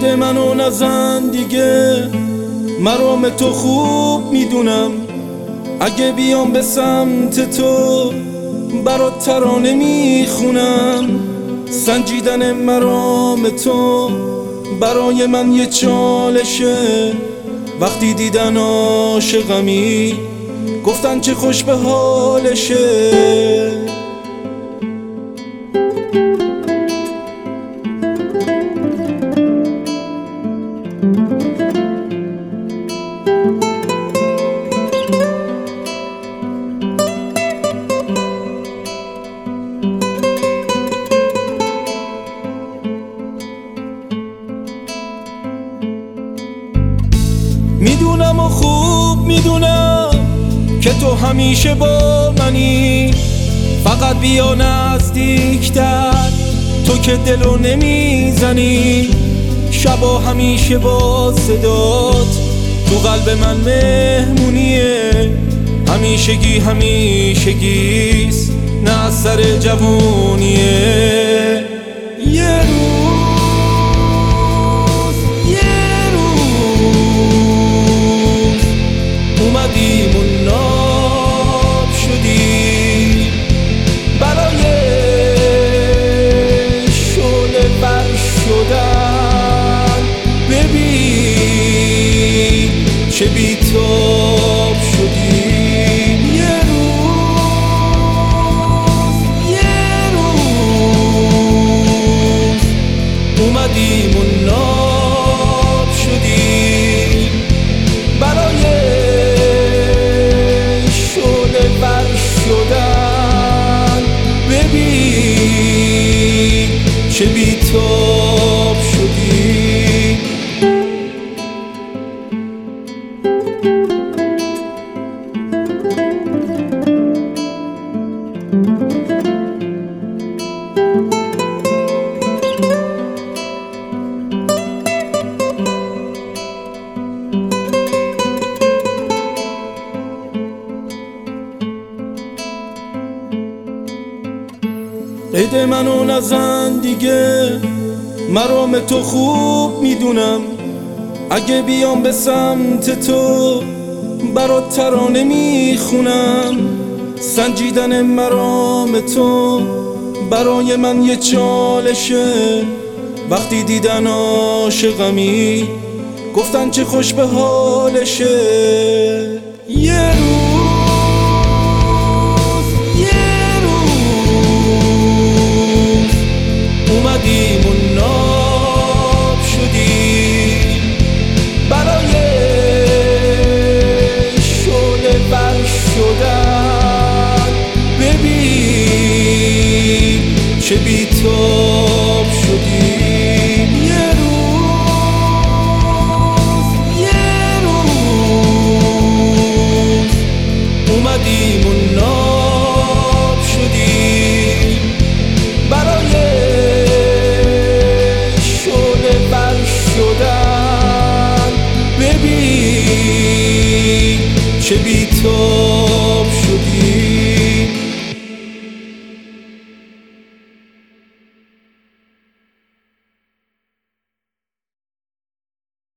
بده منو نزن دیگه، مرام تو خوب میدونم. اگه بیام به سمت تو برات ترانه میخونم. سنجیدن مرام تو برای من یه چالشه. وقتی دیدن عاشقمی گفتن چه خوش به حالشه. میدونم و خوب میدونم که تو همیشه با منی. فقط بیا نزدیکتر، تو که دلو نمیزنی. شبا همیشه با صدات تو قلب من مهمونیه. همیشگی همیشگیست، نه از سر جوونیه. یه اومدیم و ناب شدیم برای شعله بر شدن. ببین چه بیتاب شدیم. یه روز اومدیم و ناب شدیم برای ببین چه بیتاب شدی. بده منو نزن دیگه، مرام تو خوب میدونم. اگه بیام به سمت تو برات ترانه میخونم. سنجیدن مرام تو برای من یه چالشه. وقتی دیدن عاشقمی گفتن چه خوش به حالشه. یه اومدیم و ناب شدیم برای شعله بر شدن. ببین چه بیتاب شدیم. یه روز اومدیم و ناب شدیم برای ببین چه بیتاب